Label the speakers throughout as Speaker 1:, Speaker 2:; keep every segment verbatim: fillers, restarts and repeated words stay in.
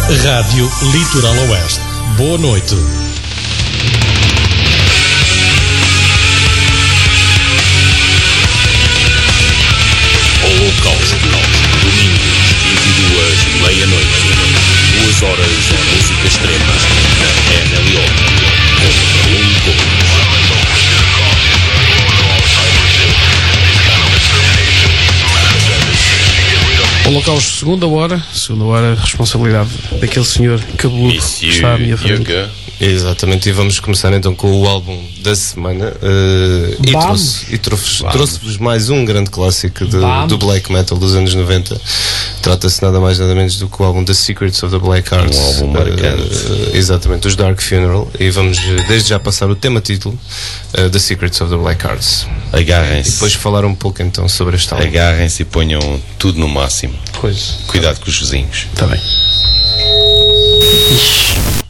Speaker 1: Rádio Litoral Oeste. Boa noite.
Speaker 2: Holocausto, domingos, vinte e duas, meia-noite, duas horas de música extrema, na R L O, contra um contra.
Speaker 3: Holocausto, segunda hora, segunda hora, responsabilidade daquele senhor cabeludo que está à minha frente.
Speaker 4: Exatamente, e vamos começar então com o álbum da semana uh, e trouxe, e trouxe, trouxe-vos mais um grande clássico de, do black metal dos anos noventa. Trata-se nada mais nada menos do que o álbum The Secrets of the Black Arts,
Speaker 2: um álbum marcante,
Speaker 4: uh, exatamente, dos Dark Funeral, e vamos desde já passar o tema título, uh, The Secrets of the Black Arts.
Speaker 2: Agarrem-se.
Speaker 4: E depois falar um pouco então sobre este álbum.
Speaker 2: Agarrem-se e ponham tudo no máximo.
Speaker 3: Pois.
Speaker 2: Cuidado com os vizinhos.
Speaker 3: Está bem. Ixi.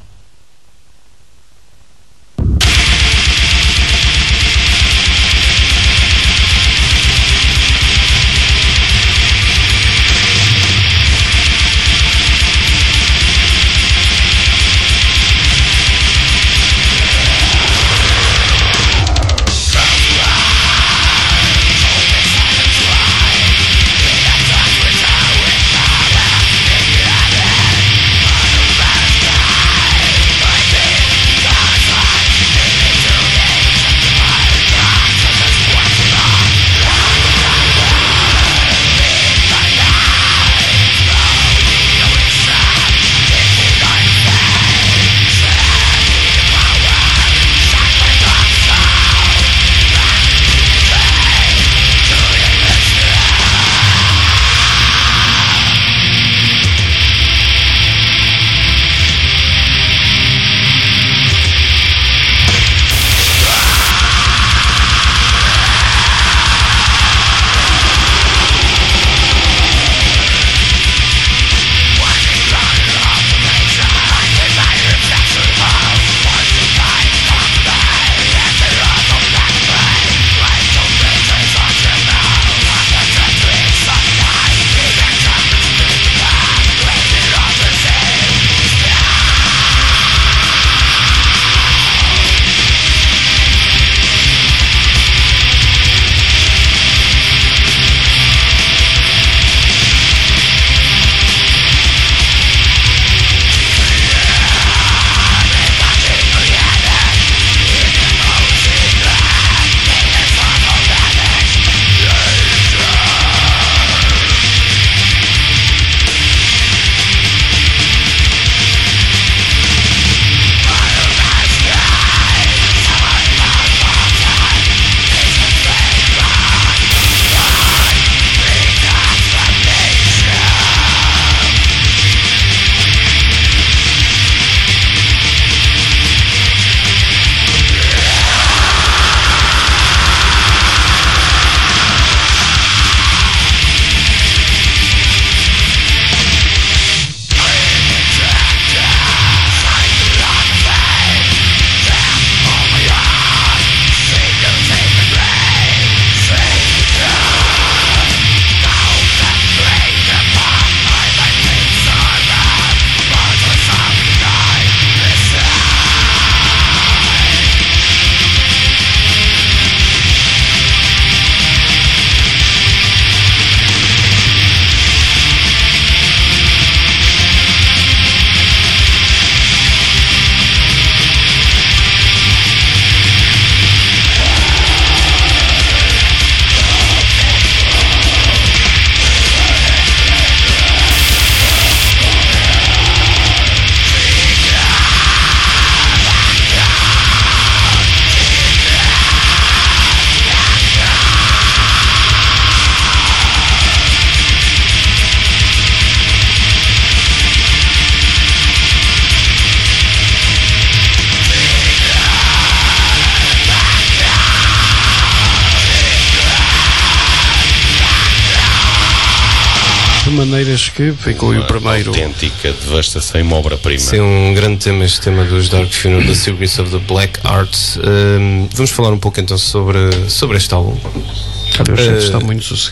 Speaker 3: De maneiras que ficou o primeiro.
Speaker 2: Autêntica devastação e uma obra-prima.
Speaker 4: Sim, um grande tema, este tema dos Dark Funeral, The Secrets of the Black Arts. Um, vamos falar um pouco então sobre, sobre este álbum.
Speaker 3: Cara, eu
Speaker 4: uh,
Speaker 3: está muito sossegado.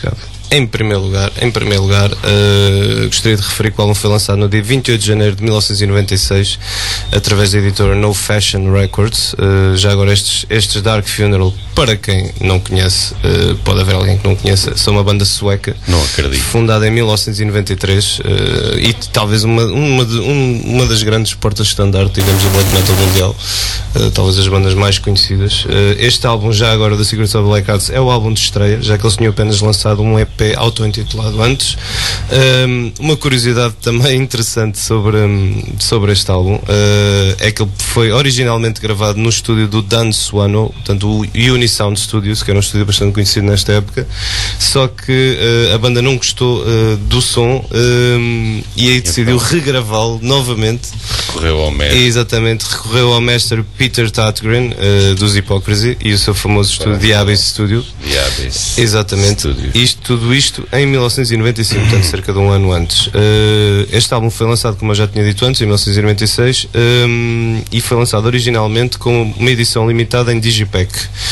Speaker 4: Em primeiro lugar, em primeiro lugar uh, gostaria de referir que o álbum foi lançado no dia vinte e oito de janeiro de mil novecentos e noventa e seis através da editora No Fashion Records. Uh, já agora estes, estes Dark Funeral, para quem não conhece, uh, pode haver alguém que não conheça, são uma banda sueca.
Speaker 2: Não acredito.
Speaker 4: Fundada em mil novecentos e noventa e três uh, e talvez uma, uma, de, um, uma das grandes portas-estandarte, digamos, do black metal mundial. Uh, talvez as bandas mais conhecidas. Uh, este álbum, já agora, da Secrets of the Black Arts, é o álbum de estreia, já que eles tinham apenas lançado um E P auto-intitulado antes. Um, uma curiosidade também interessante sobre, um, sobre este álbum uh, é que ele foi originalmente gravado no estúdio do Dan Swano, portanto o Unisound Studios, que era um estúdio bastante conhecido nesta época, só que uh, a banda não gostou uh, do som um, e aí decidiu regravá-lo novamente.
Speaker 2: Recorreu ao mestre.
Speaker 4: Exatamente, recorreu ao mestre Peter Tägtgren uh, dos Hypocrisy e o seu famoso estúdio The Abyss Studio.
Speaker 2: The Abyss.
Speaker 4: Exatamente.
Speaker 2: Studio.
Speaker 4: Isto, tudo isto em mil novecentos e noventa e cinco, portanto cerca de um ano antes. Uh, este álbum foi lançado, como eu já tinha dito antes, em mil novecentos e noventa e seis um, e foi lançado originalmente com uma edição limitada em Digipack.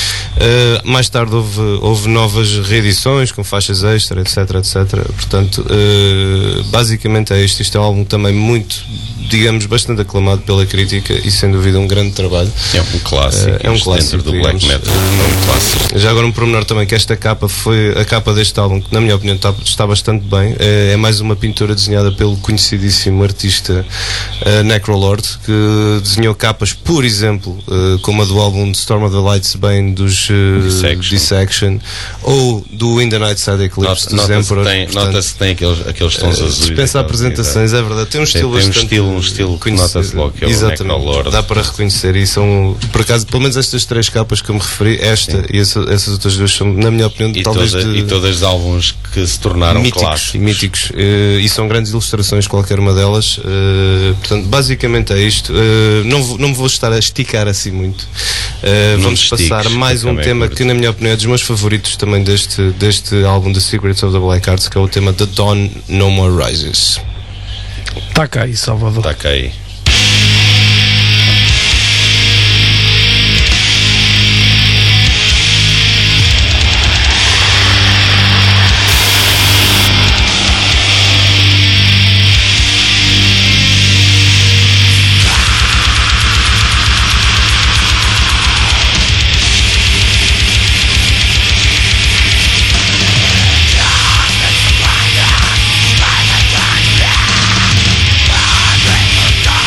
Speaker 4: Uh, mais tarde houve, houve novas reedições com faixas extra, etc, etc. Portanto, uh, basicamente é isto. Isto é um álbum também muito, digamos, bastante aclamado pela crítica e sem dúvida um grande trabalho.
Speaker 2: É um clássico. Uh,
Speaker 4: é um clássico
Speaker 2: dentro do
Speaker 4: digamos.
Speaker 2: black metal. É um clássico.
Speaker 4: Já agora um pormenor também, que esta capa foi a capa deste álbum, que na minha opinião está, está bastante bem. É, é mais uma pintura desenhada pelo conhecidíssimo artista uh, Necrolord, que desenhou capas, por exemplo, uh, como a do álbum de Storm of the Light's Bane dos uh, Dissection. Dissection, ou do In the Night Side Eclipse
Speaker 2: Not,
Speaker 4: dos Emperor.
Speaker 2: Nota-se que tem aqueles, aqueles tons uh, azuis.
Speaker 4: Dispensa apresentações, é verdade. Tem um estilo
Speaker 2: tem, tem
Speaker 4: bastante
Speaker 2: um estilo, um estilo que nota-se logo, que é o
Speaker 4: Necrolord. Dá para reconhecer, e são, por acaso, pelo menos estas três capas que eu me referi, esta Sim. e essa, essas outras duas são, na minha opinião,
Speaker 2: e
Speaker 4: talvez
Speaker 2: toda,
Speaker 4: de,
Speaker 2: e todas de álbuns que se tornaram
Speaker 4: míticos,
Speaker 2: clássicos.
Speaker 4: míticos uh, e são grandes ilustrações, qualquer uma delas. Uh, portanto, basicamente é isto. Uh, não, não me vou estar a esticar assim muito. Uh, vamos estiques, passar mais um tema que, na minha opinião, é dos meus favoritos também deste, deste álbum The Secrets of the Black Arts, que é o tema The Dawn No More Rises.
Speaker 3: Está cá aí, Salvador.
Speaker 2: Está cá aí.
Speaker 5: Die!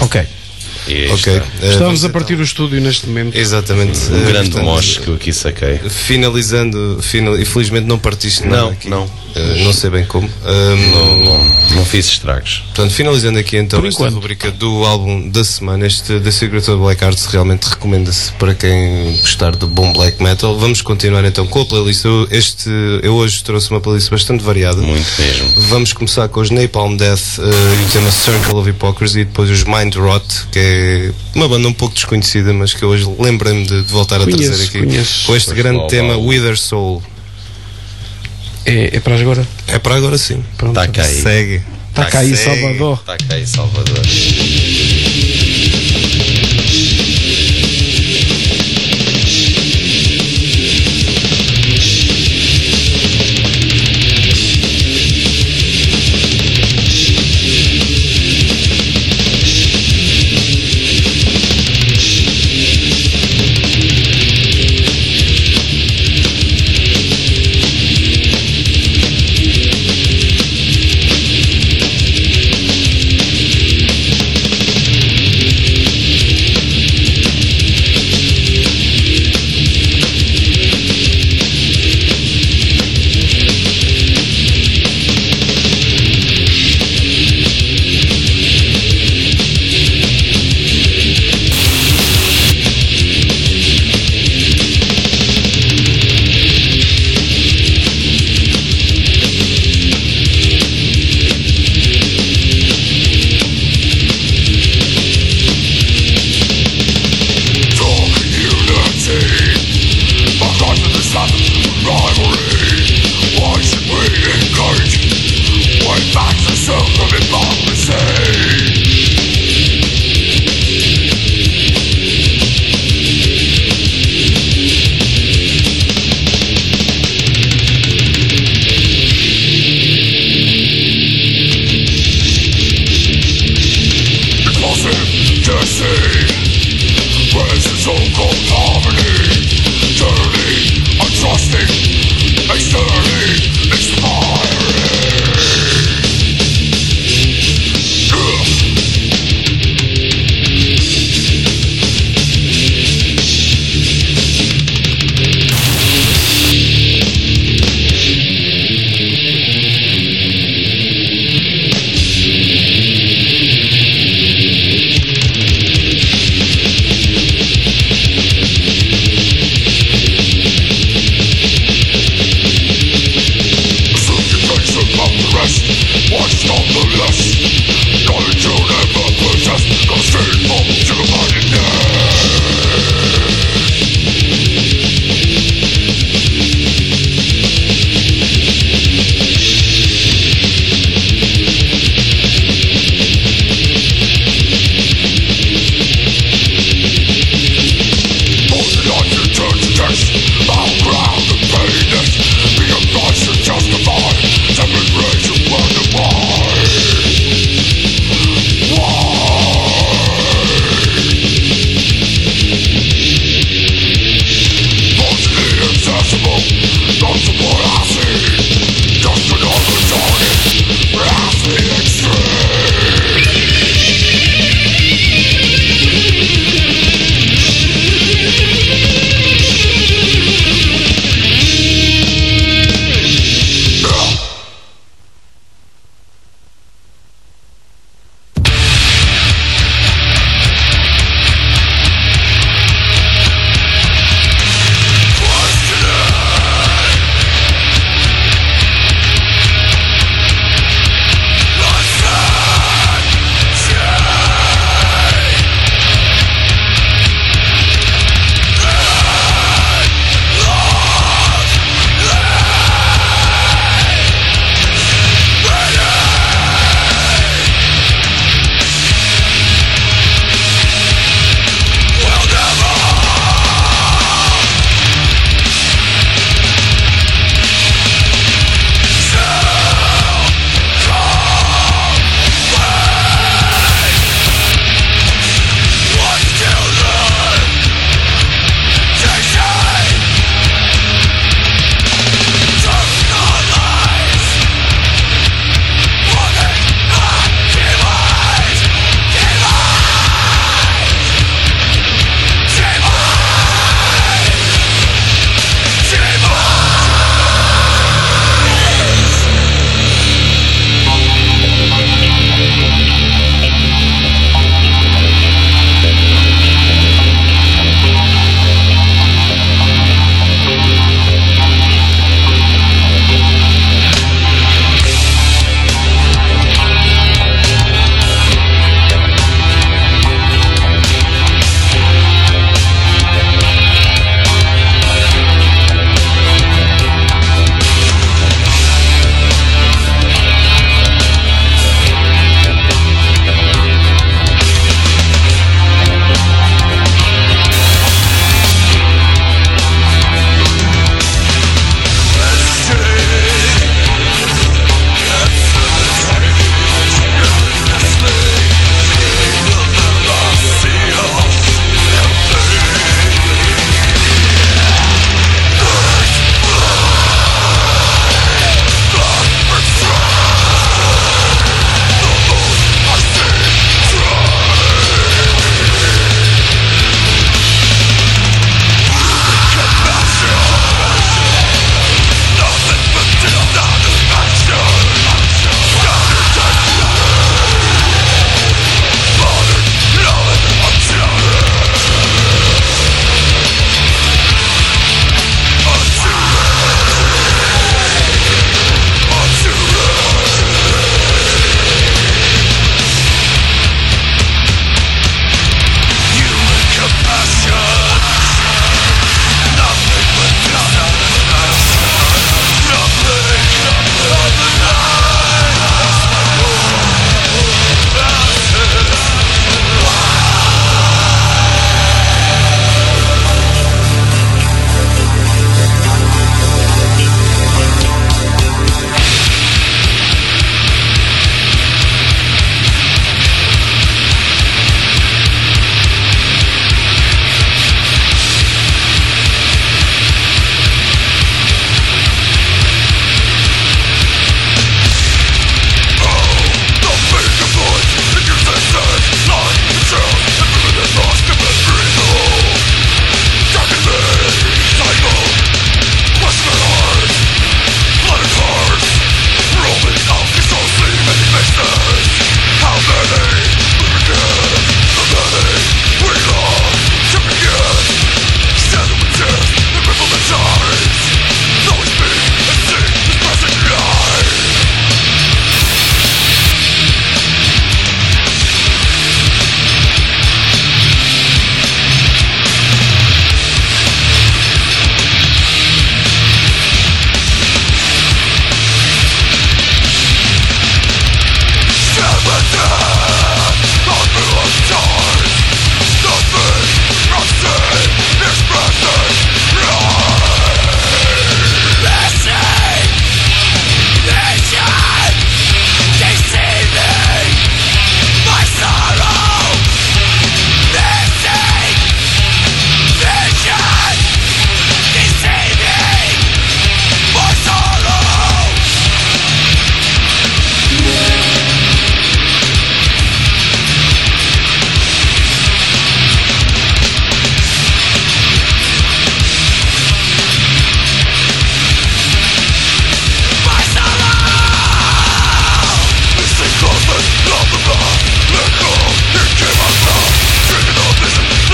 Speaker 3: Ok.
Speaker 4: Ok.
Speaker 3: Estamos uh, a partir então do estúdio neste momento.
Speaker 4: Exatamente.
Speaker 2: Um uh, grande moche que eu aqui saquei.
Speaker 4: Finalizando, final, infelizmente não partiste nada. Não, aqui.
Speaker 2: não.
Speaker 4: Uh, não sei bem como.
Speaker 2: Um, não, não, não fiz estragos.
Speaker 4: Portanto, finalizando aqui então Por esta enquanto. rubrica do álbum da semana, este The Secret of Black Arts realmente recomenda-se para quem gostar de bom black metal. Vamos continuar então com a playlist. Eu, este, eu hoje trouxe uma playlist bastante variada.
Speaker 2: Muito mesmo.
Speaker 4: Vamos começar com os Napalm Death uh, e o tema Circle of Hypocrisy, e depois os Mind Rot, que é uma banda um pouco desconhecida, mas que hoje lembrei-me de, de voltar conheço, a trazer aqui conheço. com este grande tema Wither Soul.
Speaker 3: É, é para agora?
Speaker 4: É para agora, sim.
Speaker 2: Está cá aí.
Speaker 4: Segue.
Speaker 3: Está cá aí, Salvador.
Speaker 2: Está cá aí, Salvador.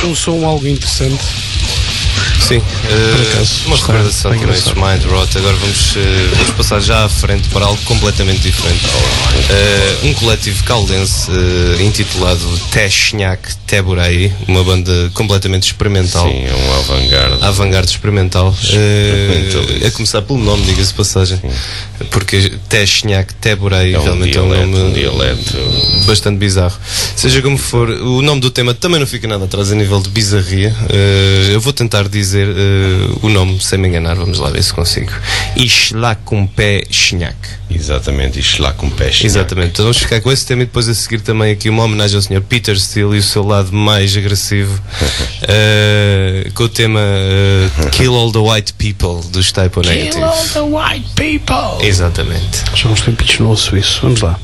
Speaker 3: um som algo interessante.
Speaker 4: Sim, uh, uma recordação também de Mind Rot. Agora vamos, uh, vamos passar já à frente para algo completamente diferente. Uh, um coletivo caldense uh, intitulado Teshnak Teburai, uma banda completamente experimental.
Speaker 2: Sim, é um avant-garde.
Speaker 4: Avant-garde experimental. Uh, a começar pelo nome, diga-se de passagem. Sim. Porque Teshnak Teburai é um realmente dialeto, é um nome
Speaker 2: um dialeto
Speaker 4: bastante bizarro. Seja como for, o nome do tema também não fica nada atrás a nível de bizarria. Uh, eu vou tentar dizer Uh, o nome sem me enganar, vamos lá ver se consigo. Ishlakumpé Shnak.
Speaker 2: Exatamente, Ishlakumpé Shnak.
Speaker 4: Exatamente, então vamos ficar com esse tema e depois a seguir também aqui uma homenagem ao senhor Peter Steele e o seu lado mais agressivo uh, com o tema uh, Kill All the White People dos Type O Negative.
Speaker 3: Kill all the white people.
Speaker 4: Exatamente.
Speaker 3: Já uns tempitos no ouço isso, vamos lá.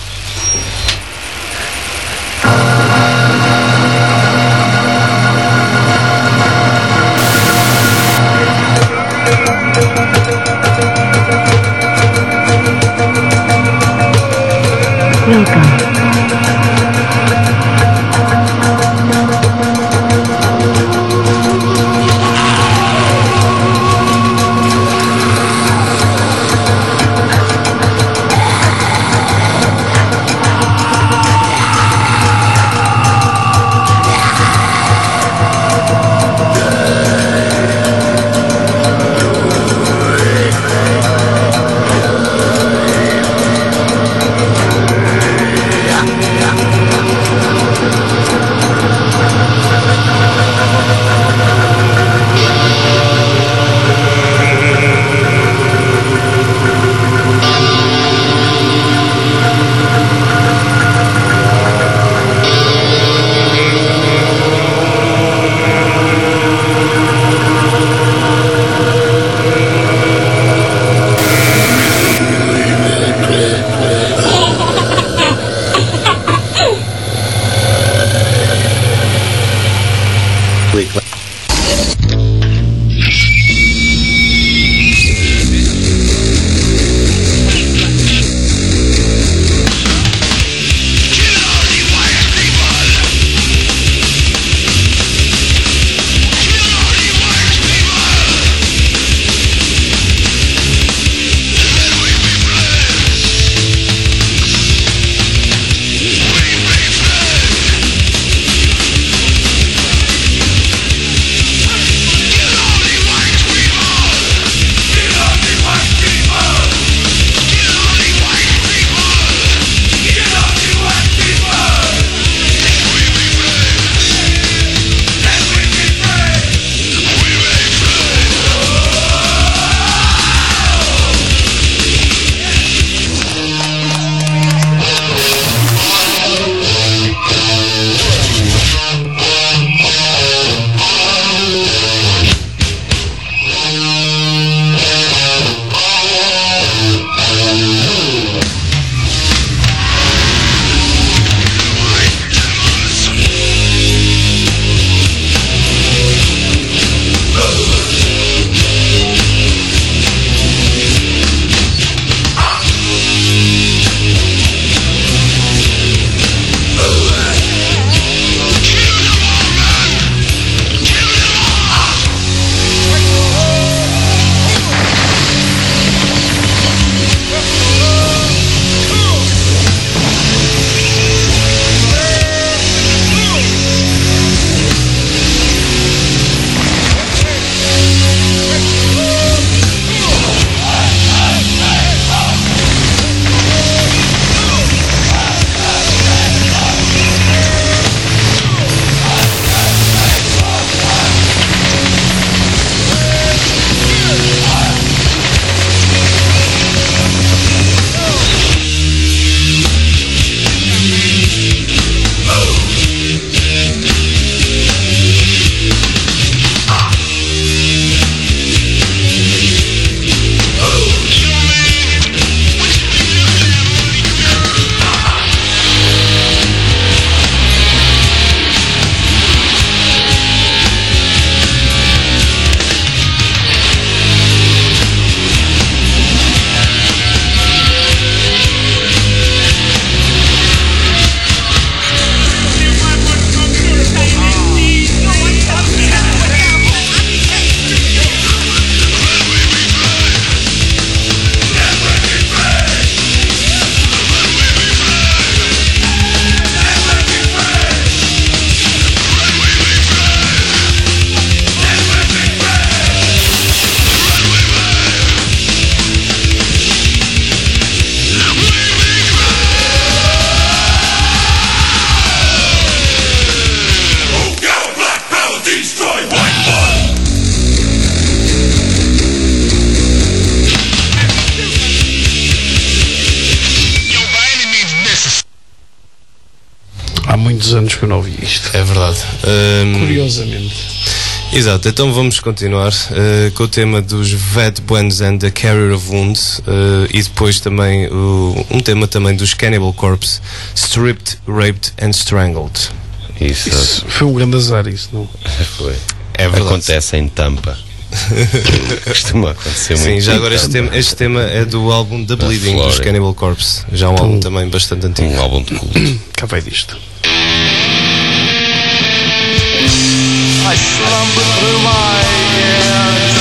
Speaker 5: Welcome.
Speaker 3: muitos anos que eu não ouvi isto.
Speaker 4: É verdade. Um,
Speaker 3: Curiosamente.
Speaker 4: Exato, então vamos continuar uh, com o tema dos Bad Buns and the Carrier of Wounds uh, e depois também uh, um tema também dos Cannibal Corpse, Stripped, Raped and Strangled.
Speaker 5: Isso,
Speaker 3: isso foi um grande azar, isso não?
Speaker 5: Foi.
Speaker 4: É verdade.
Speaker 5: Acontece em Tampa. Costuma acontecer muito.
Speaker 4: Sim, já agora este tema, este tema é do álbum The Bleeding dos Cannibal Corpse, já um álbum também bastante antigo.
Speaker 5: Um álbum de culto.
Speaker 3: Cá vai disto.
Speaker 6: I slumber through my years,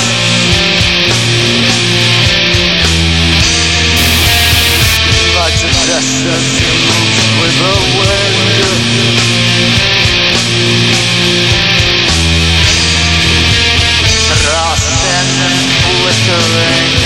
Speaker 6: like the desert with the wind, rust and flickering.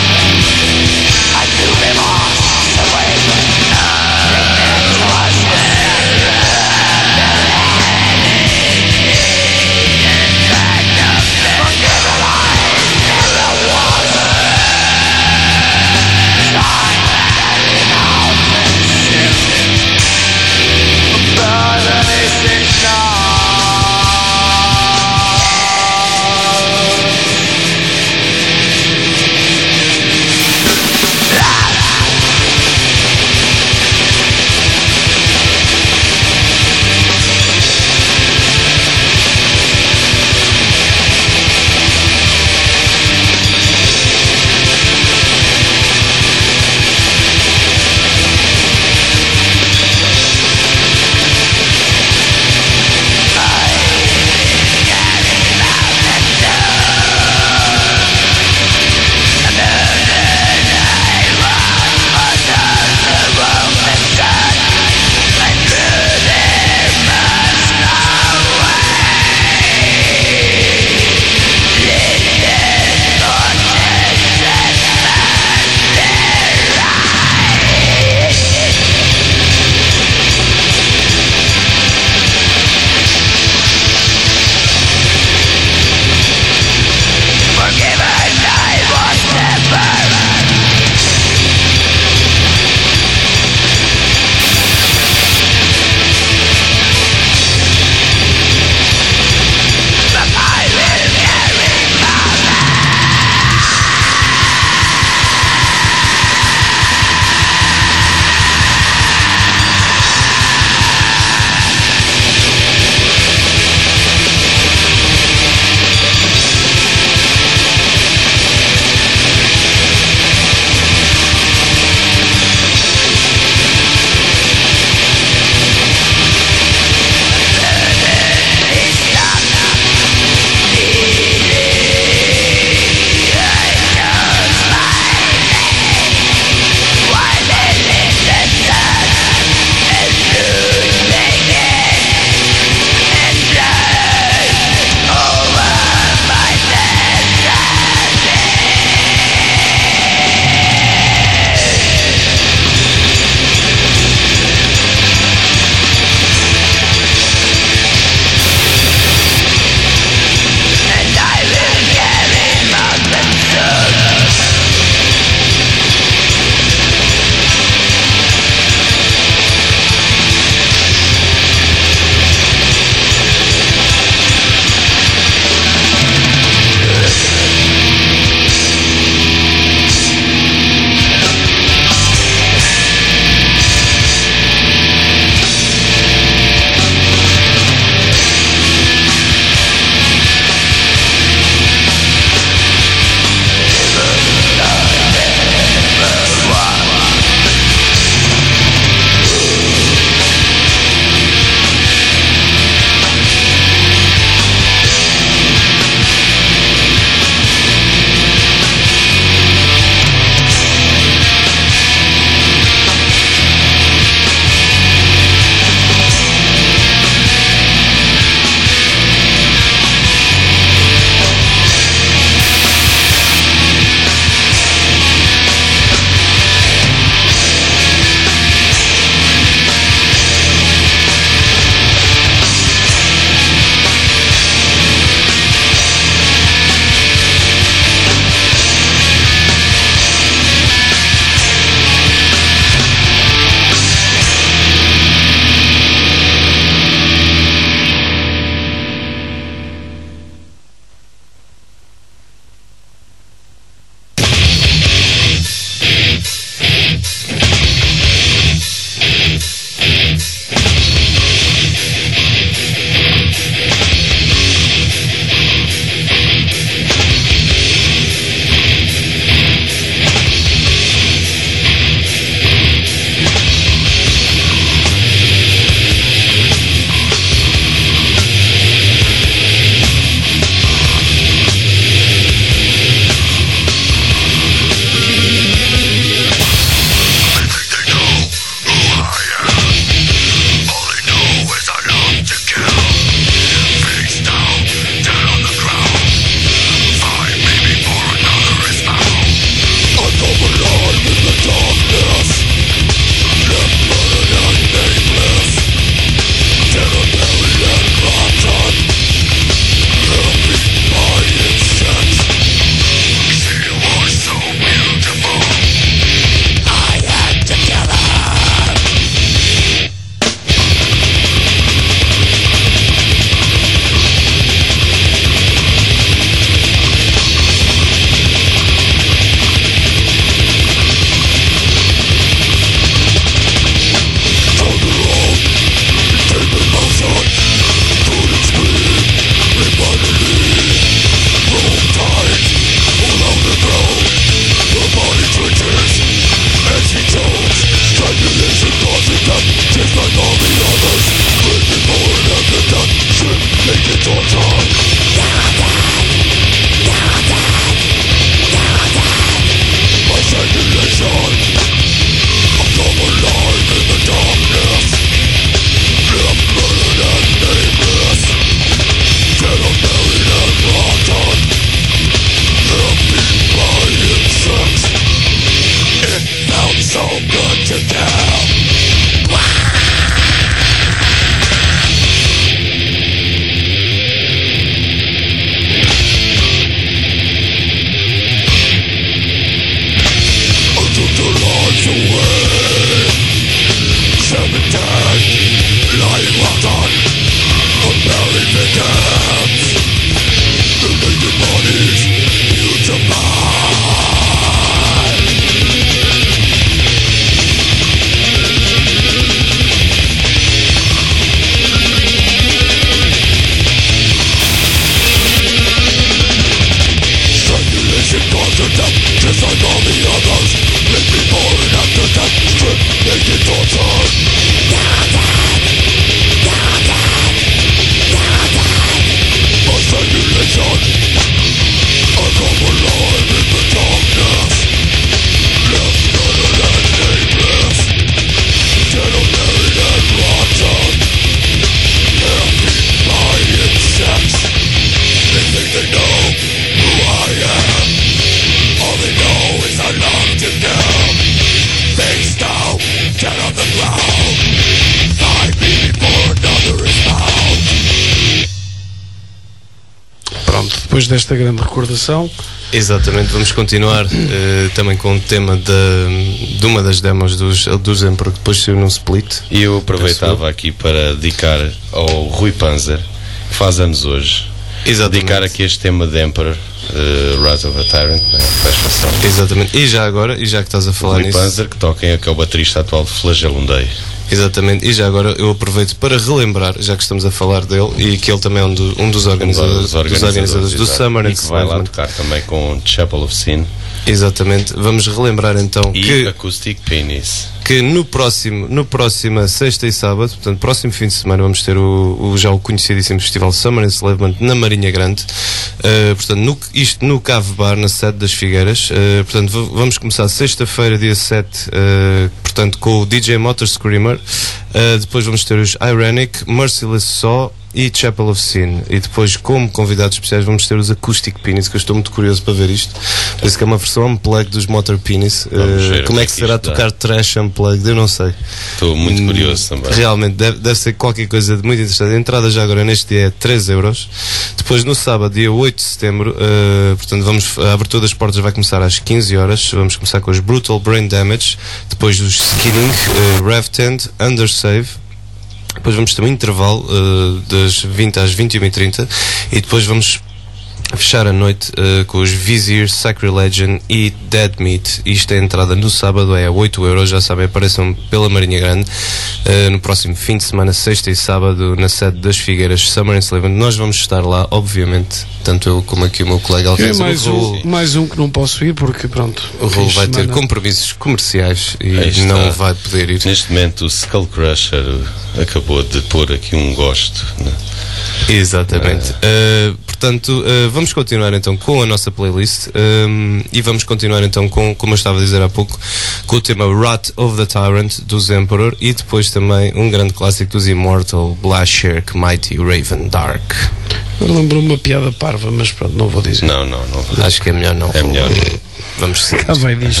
Speaker 3: depois desta grande recordação.
Speaker 4: Exatamente, vamos continuar uh, também com o tema de, de uma das demos dos, dos Emperor, que depois saiu num split.
Speaker 5: E eu aproveitava aqui para dedicar ao Rui Panzer, que faz anos hoje. Exatamente. Dedicar aqui este tema de Emperor, uh, Rise of a Tyrant, né?
Speaker 4: Exatamente, e já agora, e já que estás a falar
Speaker 5: Rui
Speaker 4: nisso,
Speaker 5: Panzer, que toca em, que é o baterista atual de Flagellum Day.
Speaker 4: Exatamente, e já agora eu aproveito para relembrar, já que estamos a falar dele, e que ele também é um, do, um dos organizadores, dos organizadores, dos organizadores do Summer
Speaker 5: e que vai lá tocar também com Chapel of Sin.
Speaker 4: Exatamente, vamos relembrar então
Speaker 5: e
Speaker 4: que
Speaker 5: Acoustic Penis,
Speaker 4: que no próximo, no próxima sexta e sábado, portanto, próximo fim de semana, vamos ter o, o já o conhecidíssimo Festival Summer Enslavement na Marinha Grande, uh, portanto, no, isto no Cave Bar, na sede das Figueiras, uh, portanto, vamos começar sexta-feira, dia sete, uh, portanto, com o D J Motor Screamer, uh, depois vamos ter os Ironic, Merciless Saw e Chapel of Sin, e depois como convidados especiais vamos ter os Acoustic Penis, que eu estou muito curioso para ver isto, parece que é uma versão unplugged dos Motor Penis. Uh, como é que, que será tocar trash unplugged, eu não sei,
Speaker 5: estou muito curioso também,
Speaker 4: realmente deve, deve ser qualquer coisa de muito interessante. A entrada já agora neste dia é três euros, depois no sábado, dia oito de setembro, uh, portanto vamos, a abertura das portas vai começar às quinze horas, vamos começar com os Brutal Brain Damage, depois os Skinning, uh, Rev Tent, Undersave. Depois vamos ter um intervalo uh, das vinte às vinte e uma e trinta e depois vamos fechar a noite uh, com os Vizier, Sacrilegion e Dead Meat. Isto é a entrada no sábado, é a oito euros, já sabem, apareçam pela Marinha Grande uh, no próximo fim de semana, sexta e sábado, na sede das Figueiras, Summer Enslavement. Nós vamos estar lá, obviamente, tanto eu como aqui o meu colega Alfonso.
Speaker 3: É mais, um, mais um que não posso ir porque, pronto,
Speaker 4: o Raul vai ter compromissos comerciais e não vai poder ir.
Speaker 5: Neste momento o Skull Crusher acabou de pôr aqui um gosto, né?
Speaker 4: Exatamente. Uh, portanto, uh, vamos continuar então com a nossa playlist um, e vamos continuar então com, como eu estava a dizer há pouco, com o tema Wrath of the Tyrant dos Emperor e depois também um grande clássico dos Immortal, Blast Shark, Mighty Raven Dark.
Speaker 3: Eu lembro uma piada parva, mas pronto, não vou dizer.
Speaker 5: Não, não, não vou dizer.
Speaker 4: Acho que é melhor não.
Speaker 5: É melhor.
Speaker 4: Vamos seguir.
Speaker 3: Ah, vai disto.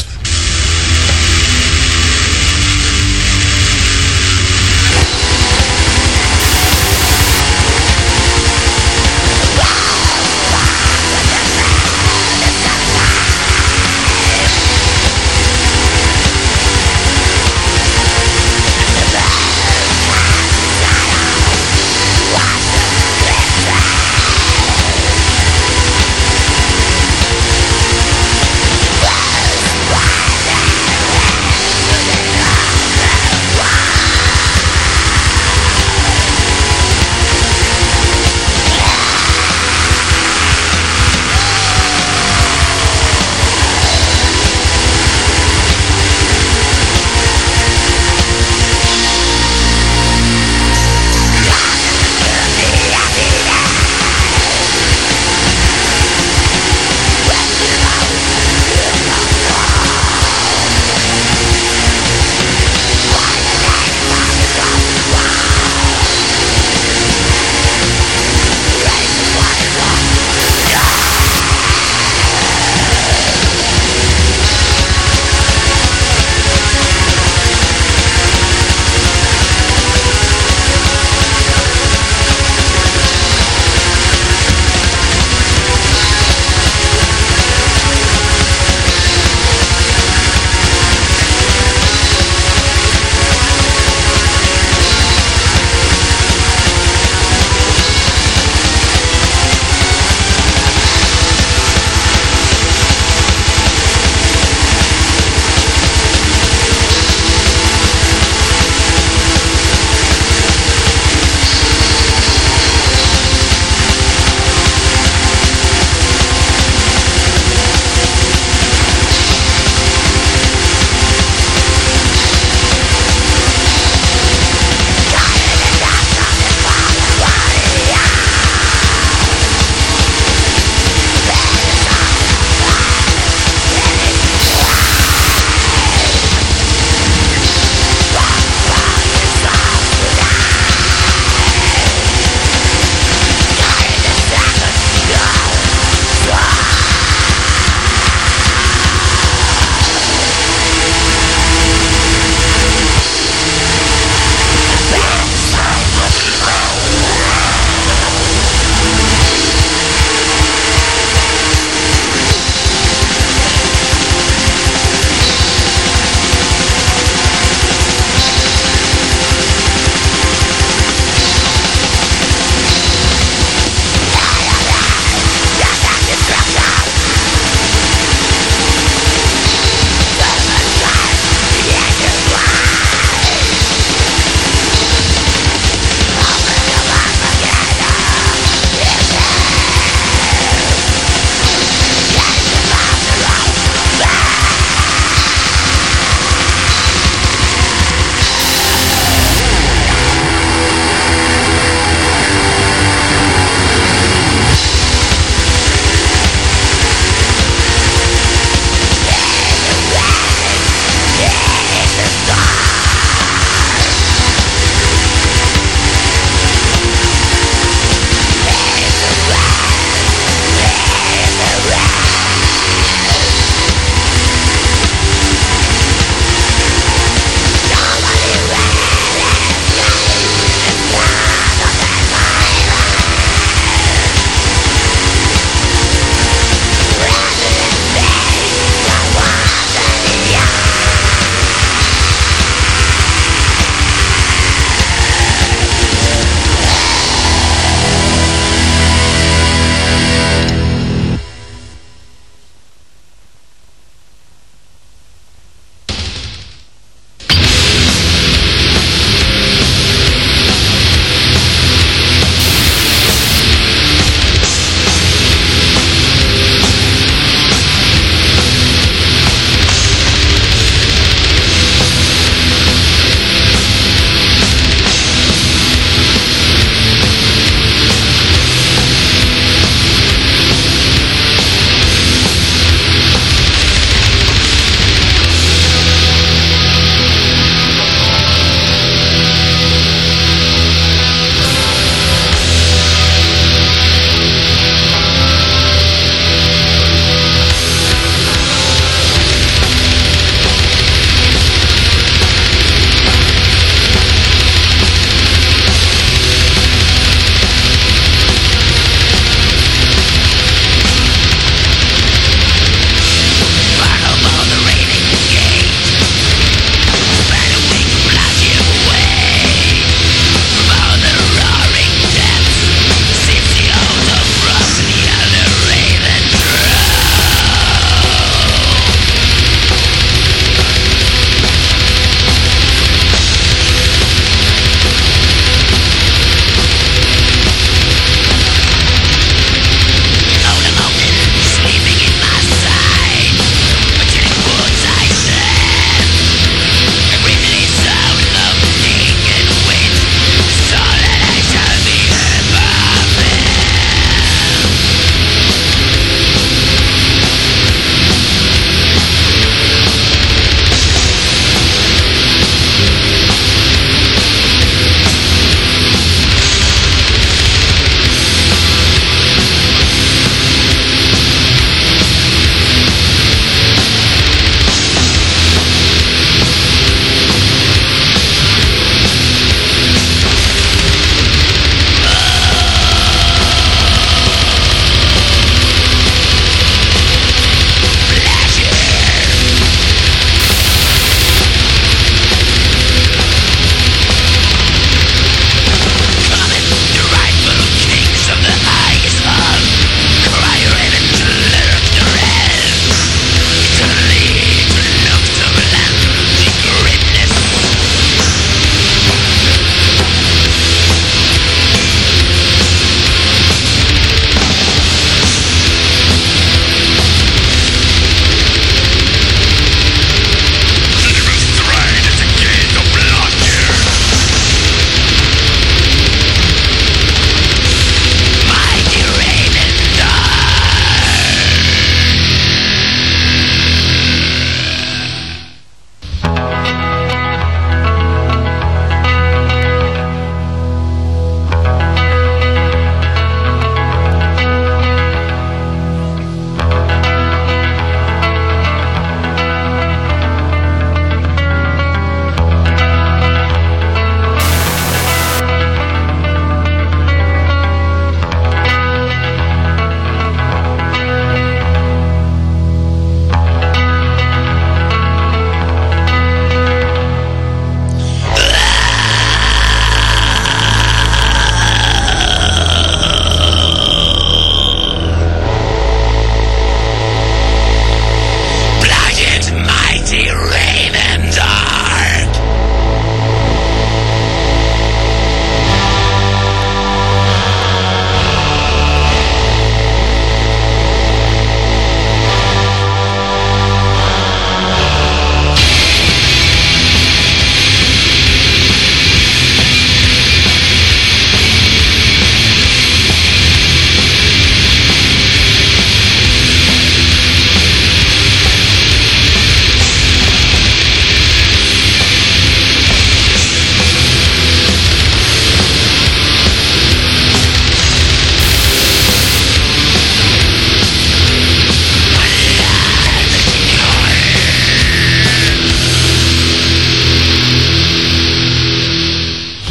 Speaker 6: Wow!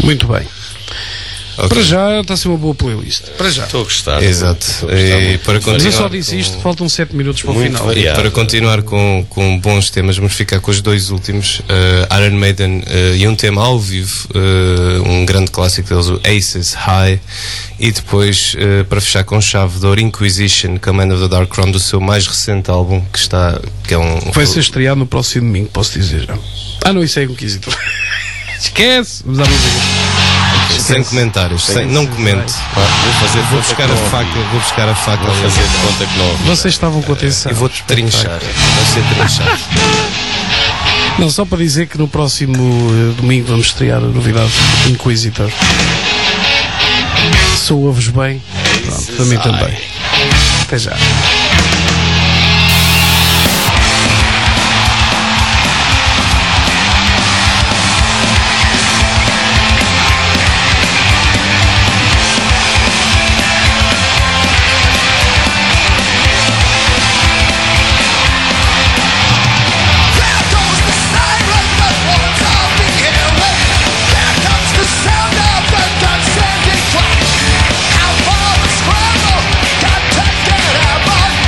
Speaker 3: Muito bem. Okay. Para já está a ser uma boa playlist. Para já.
Speaker 5: Estou a gostar.
Speaker 4: Exato.
Speaker 5: Estou a gostar
Speaker 4: e para continuar,
Speaker 3: mas eu só disse isto, com... faltam sete minutos para o
Speaker 4: muito
Speaker 3: final.
Speaker 4: Variado. Para continuar com, com bons temas, vamos ficar com os dois últimos, uh, Iron Maiden uh, e um tema ao vivo, uh, um grande clássico deles, o Aces High, e depois, uh, para fechar com chave de ouro, Inquisition, Command of the Dark Crown, do seu mais recente álbum, que está... Que é um,
Speaker 3: vai ser estreado no próximo domingo, posso dizer já. Ah não, isso é Inquisitor. Esquece! Vamos à música.
Speaker 4: Sem comentários, sem, não comente.
Speaker 5: Vou fazer
Speaker 4: vou buscar a faca, vou buscar a faca
Speaker 5: vou fazer de conta que não.
Speaker 3: Vocês estavam com atenção.
Speaker 4: E vou-te trinchar. Vai ser trinchar.
Speaker 3: Não, só para dizer que no próximo uh, domingo vamos estrear a novidade Inquisitor. Se ouves bem, pronto, para mim também. Até já.
Speaker 6: Out for the scramble, can't take it out.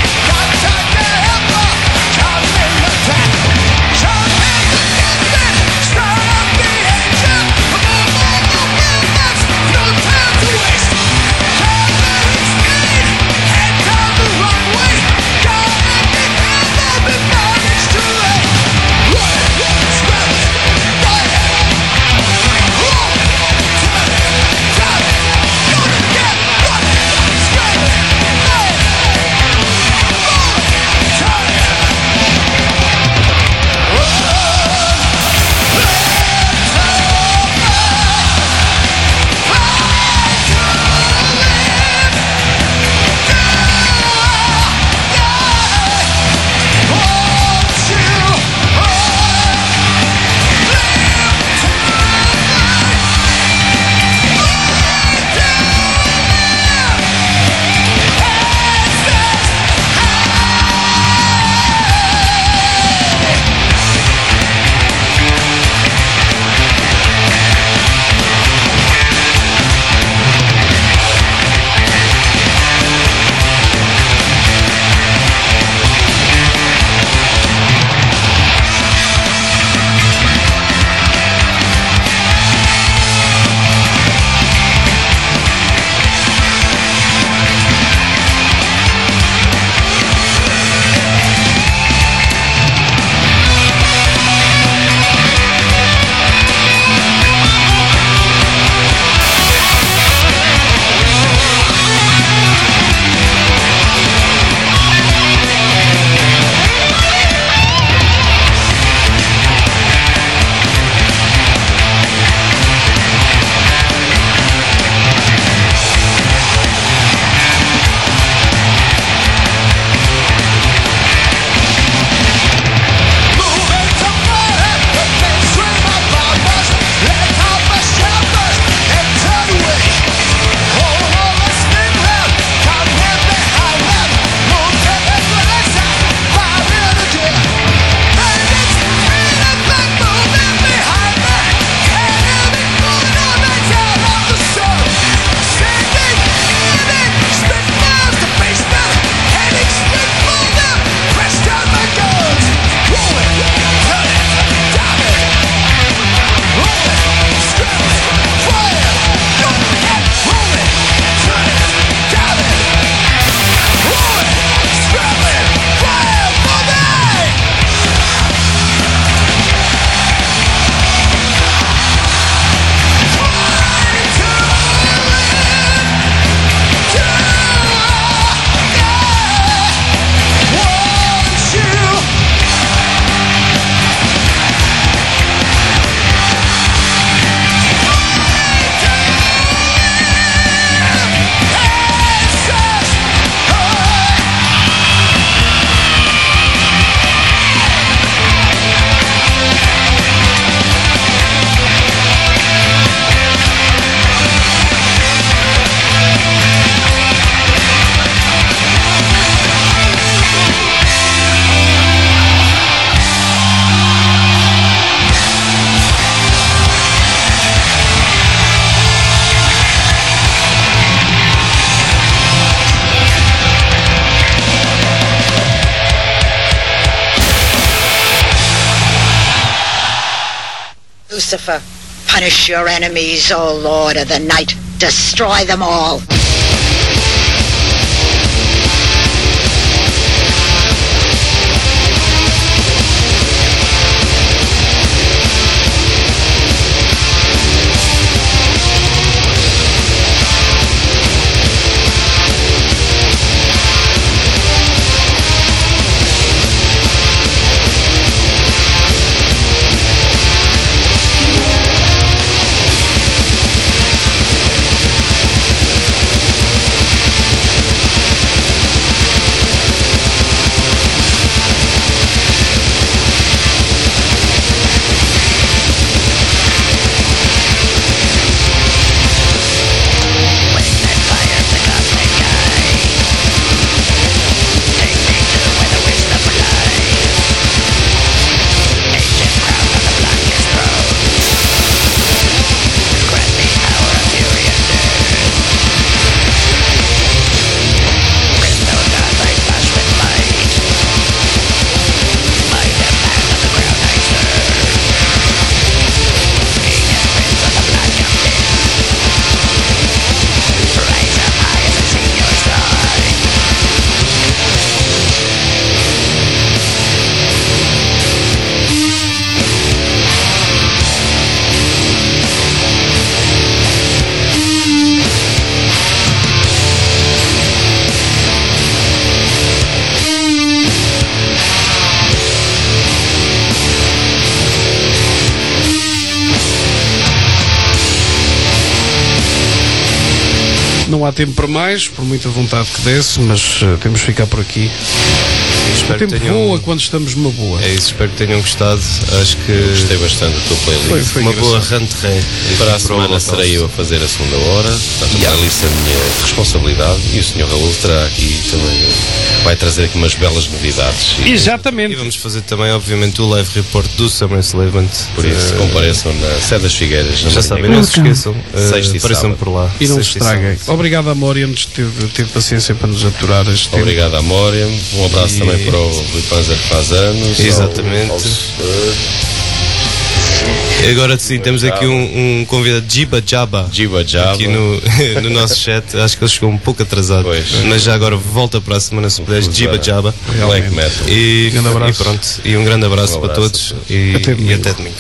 Speaker 7: Lucifer. Punish your enemies, O Lord of the Night. Destroy them all.
Speaker 3: Não há tempo para mais, por muita vontade que desse, mas uh, temos de ficar por aqui. O tempo tenham... voa quando estamos numa boa.
Speaker 4: É isso, espero que tenham gostado. Acho que
Speaker 5: eu gostei bastante da tua playlist.
Speaker 3: Foi, foi
Speaker 4: uma
Speaker 3: engraçado.
Speaker 4: boa rentrée.
Speaker 5: Para a semana serei eu a fazer a segunda hora. Portanto, a playlist é a minha responsabilidade. E o senhor Raul terá aqui também, vai trazer aqui umas belas novidades.
Speaker 3: E, Exatamente.
Speaker 4: E vamos fazer também, obviamente, o live report do Summer Enslavement.
Speaker 5: Por isso, uh, compareçam na Sé das Figueiras.
Speaker 4: Já sabem, não se esqueçam. Uh, apareçam por lá.
Speaker 3: E não se estraguem. Obrigado, Amorium, teve, teve paciência para nos aturar este tempo.
Speaker 5: Obrigado, Amorium. Um abraço e... também para o Rui Panzer, que faz anos.
Speaker 4: Exatamente. Ao, ao... Agora sim, temos aqui um, um convidado, Jiba Jabba,
Speaker 5: Jiba Jabba,
Speaker 4: aqui no, no nosso chat. Acho que ele chegou um pouco atrasado, pois. Mas já agora volta para a semana se puderes. Jiba Jabba,
Speaker 5: Black Metal.
Speaker 4: E, um e pronto, e um grande abraço, um abraço para todos e até domingo. E até domingo.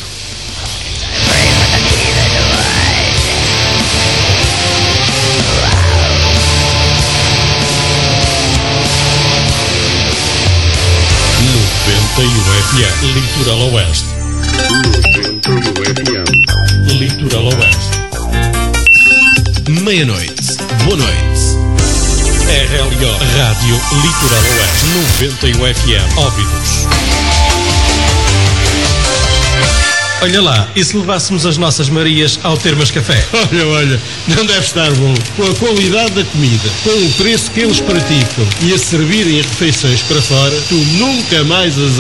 Speaker 1: noventa e um F M, Litoral Oeste. Litoral Oeste. Meia-noite. Boa noite. R L O Rádio Litoral Oeste. noventa e um F M. Óbidos.
Speaker 8: Olha lá, e se levássemos as nossas Marias ao Termas Café?
Speaker 9: Olha, olha, não deve estar bom. Com a qualidade da comida, com o preço que eles praticam e a servirem as refeições para fora, tu nunca mais as